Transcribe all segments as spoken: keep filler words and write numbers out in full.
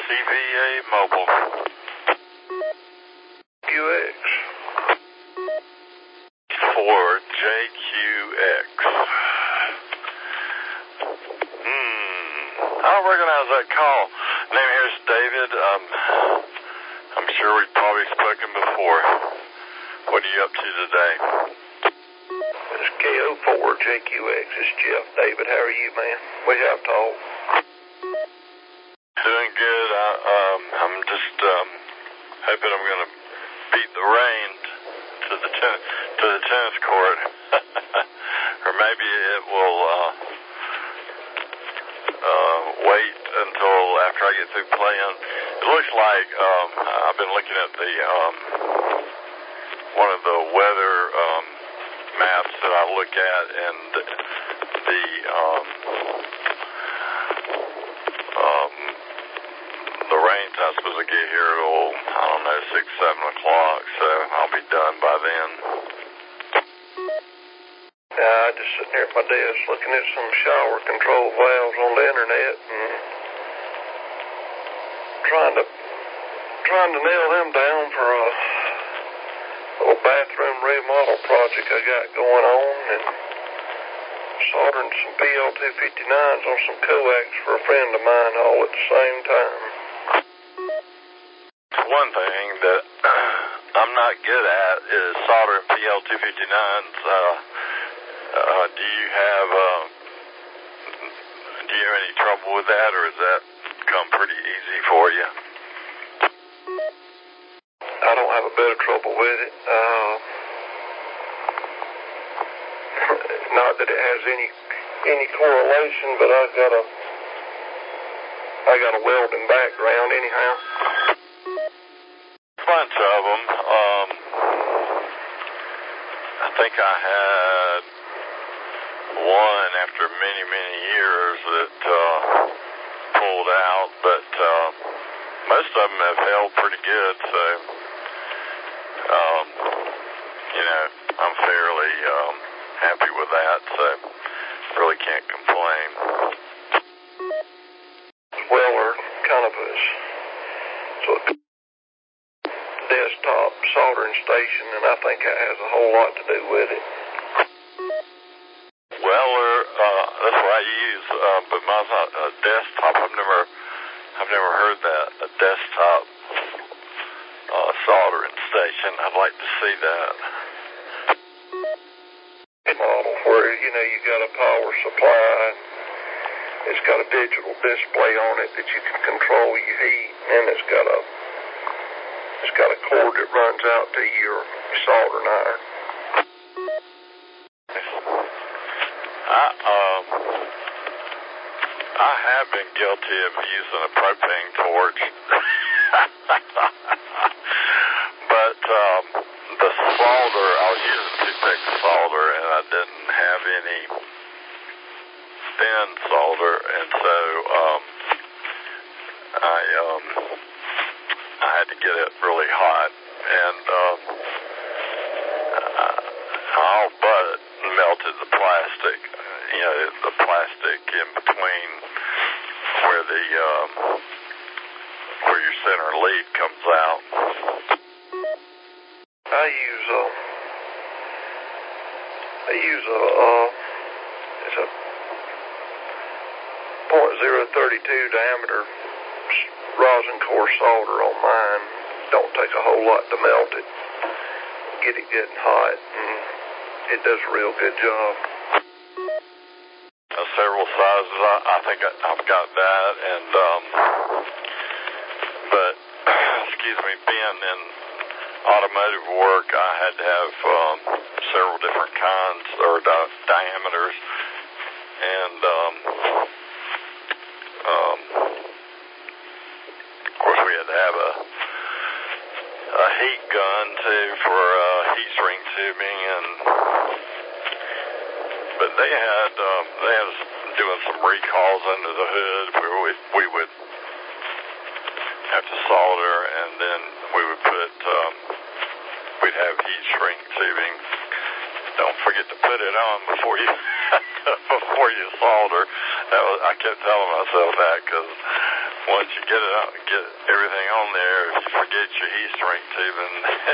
C V A Mobile. Q X. For J Q X. Hmm. I don't recognize that call. Name here is David. Um, I'm sure we've probably spoken before. What are you up to today? It's K O four J Q X. It's Jeff. David, how are you, man? We have talked. Doing good. I, um, I'm just um, hoping I'm going to beat the rain to the ten- to the tennis court, or maybe it will uh, uh, wait until after I get through playing. It looks like um, I've been looking at the um, one of the weather um, maps that I look at, and the um, um, the rain's not supposed to get here till, I don't know, six, seven o'clock, so I'll be done by then. Yeah, I just sitting here at my desk looking at some shower control valves on the internet and trying to trying to nail them down for a little bathroom remodel project I got going on, and soldering some P L two fifty-nines on some coax for a friend of mine all at the same time. One thing that I'm not good at is soldering P L two fifty-nines. Uh, uh, do you have uh, do you have any trouble with that, or has that come pretty easy for you? I don't have a bit of trouble with it. Uh, not that it has any any correlation, but I've got a I got a welding background anyhow. Bunch of them. Um, I think I had one after many, many years that uh, pulled out, but uh, most of them have held pretty good, so, um, you know, I'm fairly um, happy with that, so really can't complain. Well, we're kind of a, so a desktop soldering station, and I think that has a whole lot to do with it. Weller, uh, that's what I use, uh, but mine's not a desktop. I've never, I've never heard that, a desktop uh, soldering station. I'd like to see that. Model where, you know, you got a power supply, it's got a digital display on it that you can control your heat, and it's got a, it's got a cord that runs out to your soldering iron. I, um, I have been guilty of using a propane torch, but um, the solder, I was using two-pick solder, and I didn't have any thin solder, and so um, I um, I had to get it really hot, and um, I, all but melted the plastic. You know, the plastic in between where the um, where your center lead comes out. I use a I use a uh, it's a point zero thirty two diameter rosin core solder on mine. Don't take a whole lot to melt it. Get it getting hot, and it does a real good job. Uh, several sizes. I, I think I, I've got that, and um, but excuse me, being in automotive work, I had to have um, several different kinds or di- diameters, and um, um, of course we had to have a a heat gun too for uh, heat shrink tubing, and but they had um, they had us doing some recalls under the hood where we we would have to solder, and then we would put um, we'd have heat shrink tubing. Don't forget to put it on before you before you solder. That was, I kept telling myself that because once you get it out, get everything on there, if you forget your heat shrink tubing,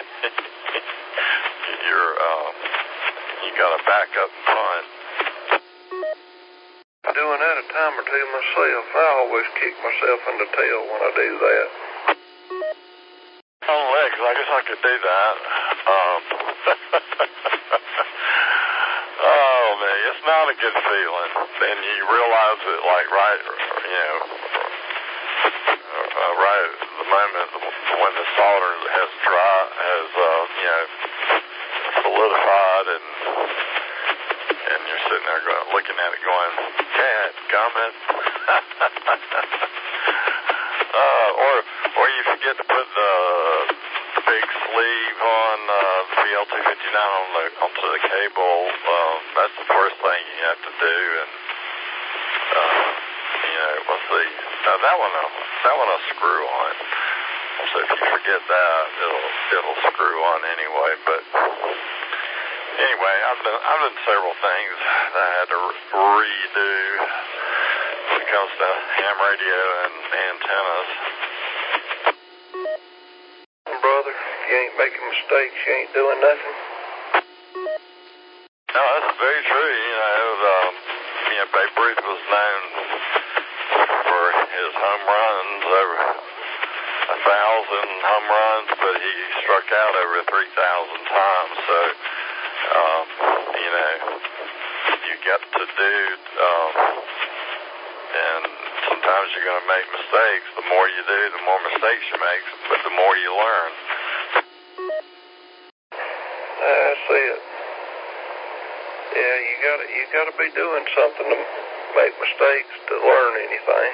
you're um, you got to back up and punt. Doing that a time or two myself. I always kick myself in the tail when I do that. On legs, I guess I could do that. Um, oh man, it's not a good feeling. And you realize it like right, you know, uh, right at the moment when the solder has dry, has uh, you know, solidified, and and you're sitting there going, looking at it, going, "Dad, gummit." uh, or or you forget to put the big sleeve on uh, the B L two fifty-nine on the onto the cable. Um, that's the first thing you have to do, and uh, you know, let's see. Now that one, uh, that one will screw on. So if you forget that, it'll it'll screw on anyway. But anyway, I've done I've done several things that I had to redo when it comes to ham radio and antennas. Brother, if you ain't making mistakes, you ain't doing nothing. No, that's very true. You know, um, you know, Babe Ruth was known for his home runs, over a thousand home runs, but he struck out over three thousand times. So, um, you know, you get to do, um, and sometimes you're going to make mistakes. The more you do, the more mistakes you make, but the more you learn. That's it. Yeah, you gotta you gotta be doing something to make mistakes to learn anything.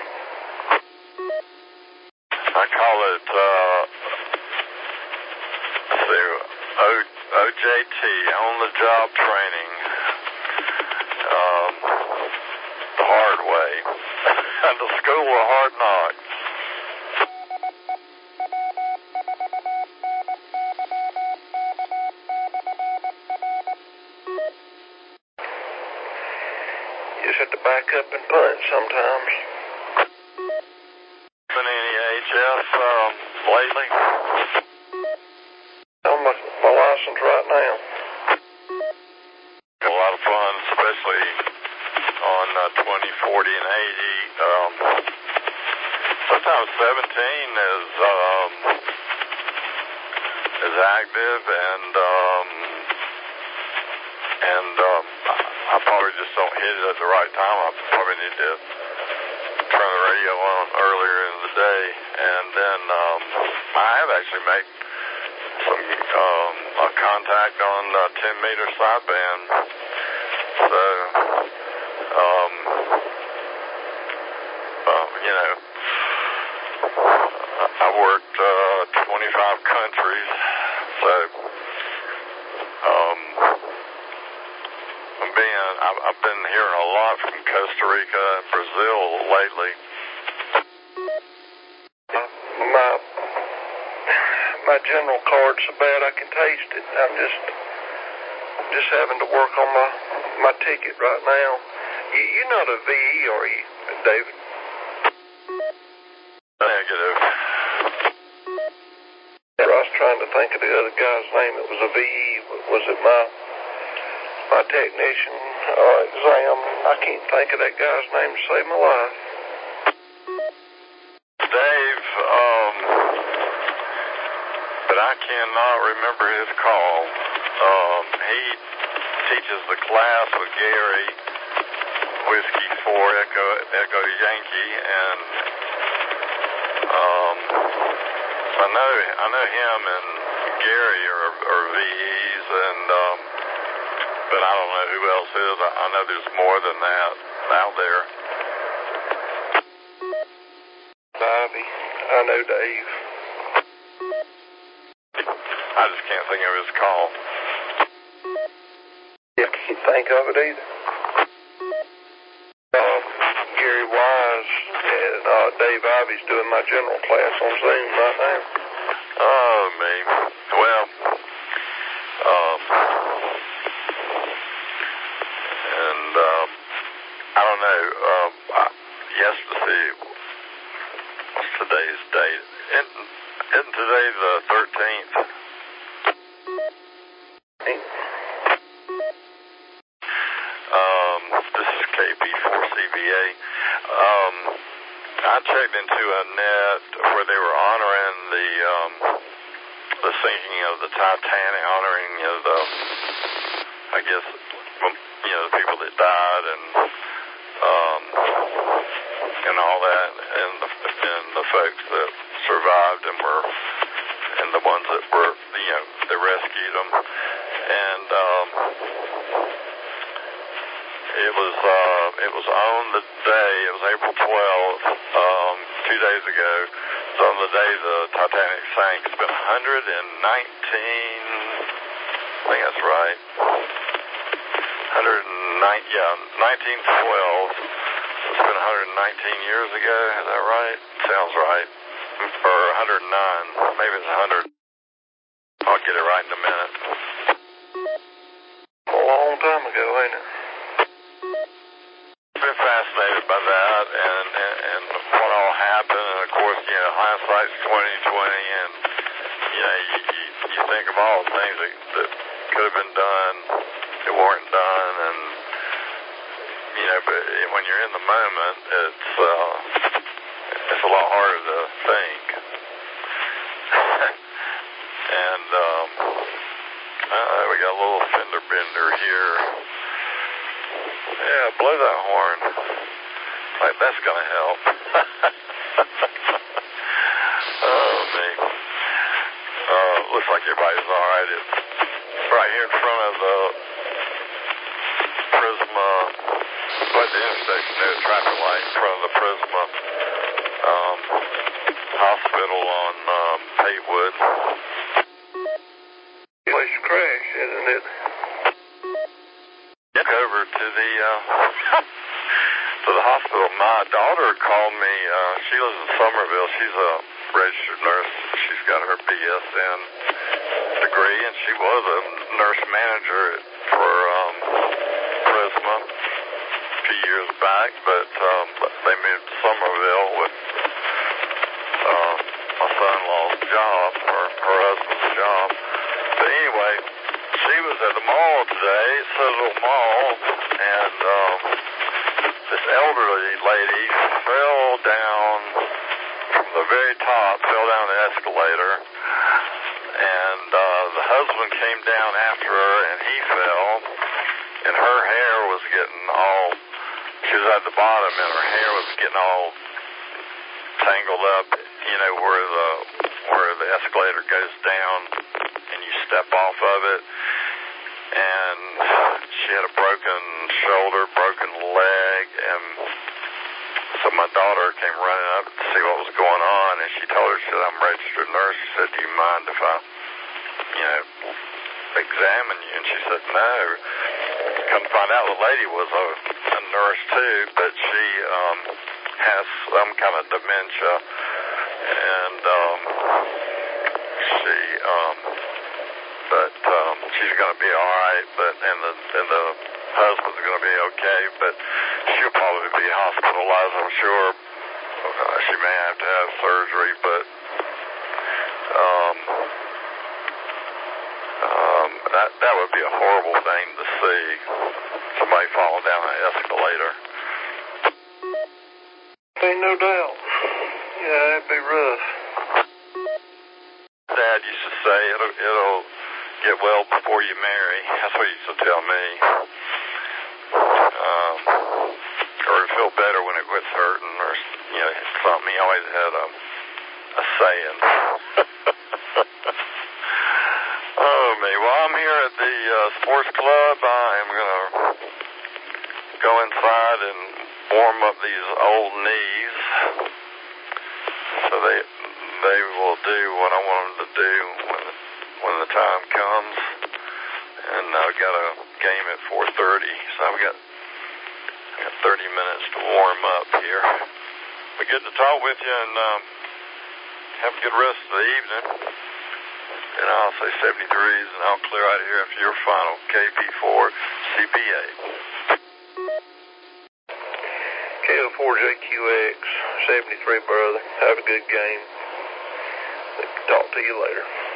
I call it uh, let's see, o, O J T, on the job training, um, the hard way, and the school of hard knocks. You just have to back up and punt sometimes. Been any H F um, lately? I'm my, my license right now. A lot of fun, especially on uh, twenty, forty, and eighty. Um, sometimes seventeen is um, is active, and um, and um, I probably just don't hit it at the right time. I probably need to turn the radio on earlier in the day, and then um, I have actually made some um, a contact on uh, ten meter sideband. So, um, uh, you know, I worked uh, twenty-five countries, so um, I'm being I've, I've been hearing a lot from Costa Rica and Brazil lately. My my general card's so bad I can taste it. I'm just just having to work on my my ticket right now. You, you're not a V E, are you, David? Negative. I was trying to think of the other guy's name that was a V E. Was it my my technician uh, exam? I can't think of that guy's name to save my life. Dave, um, but I cannot remember his call. Um, he teaches the class with Gary, Whiskey four Echo Echo Yankee, and um, I know I know him and Gary are, are V Es, and um, but I don't know who else is. I, I know there's more than that out there. Ivy, I know Dave. I just can't think of his call. I can't think of it either. Uh, Gary Wise and uh, Dave Ivy's doing my general class on Zoom right now. Oh, me. Well, um, and um, don't know. Um, I, yesterday, what's today's date? Isn't, isn't today the thirteenth? Um, this is K B four C B A. Um, I checked into a net where they were honoring the um, the sinking of the Titanic, honoring you know, the, I guess, you know, the people that died and um, and all that, and the, and the folks that survived and were, and the ones that were, you know, they rescued them, and um, it was uh, it was on the day, it was April twelfth, um, two days ago. It's on the day the Titanic sank. It's been one hundred nineteen, I think that's right. one hundred nine, yeah, nineteen twelve. It's been one hundred nineteen years ago. Is that right? Sounds right. Or one hundred nine. Maybe it's one hundred. I'll get it right in a minute. A long time ago, ain't it? I've been fascinated by that and, and, and what all happened. And of course, you know, hindsight's twenty twenty, and you know, you, you, you think of all the things that, that could have been done that weren't done, and you know, but when you're in the moment, it's uh, it's a lot harder to think. And um, uh, we got a little fender bender here. Yeah, blow that horn. Like that's gonna help. Oh me. Uh, looks like everybody's all right. It's right here in front of the Prisma. Like the intersection there, the traffic light in front of the Prisma um, Hospital on um, Haywood. Place crash, isn't it? Get over to the uh, to the hospital. My daughter called me. Uh, she lives in Somerville. She's a registered nurse. She's got her B S N degree, and she was a nurse manager for um, Prisma a few years back, but um, they moved to Somerville with uh, my son-in-law's job, or her husband's job. But anyway, she was at the mall today, Citadel Mall, and um, this elderly lady fell down from the very top, fell down the escalator, and uh, the husband came down after her, and he fell, and her hair was getting all, she was at the bottom, and her hair was getting all tangled up, you know, where the where the escalator goes down, and you step off of it, and she had a broken shoulder, broken leg, and so my daughter came running up to see what was going on, and she told her, she said, I'm a registered nurse. She said, do you mind if I, you know, examine you? And she said, no. Come to find out, the lady was a, a nurse too, but she um, has some kind of dementia, and um, she, um, but um, she's going to be all right, but and the and the husband's going to be okay, but she'll probably be hospitalized, I'm sure. Uh, she may have to have surgery, but um, um, that that would be a horrible thing to see, somebody falling down an escalator. Ain't no doubt. Yeah, that'd be rough. Dad used to say it'll it'll get well before you marry. That's what he used to tell me. Um, or it'll feel better when it quits hurting, or you know, something. He always had a a saying. Oh me. Well, I'm here at the uh, sports club. I am gonna go inside and warm up these old knees, so they they will do what I want them to do when when the time comes. And I've got a game at four thirty, so I've got, got thirty minutes to warm up here. But good to talk with you, and um, have a good rest of the evening. And I'll say seventy degrees, and I'll clear out of here after your final K B four C B A. four J Q X seventy-three, brother. Have a good game. Talk to you later.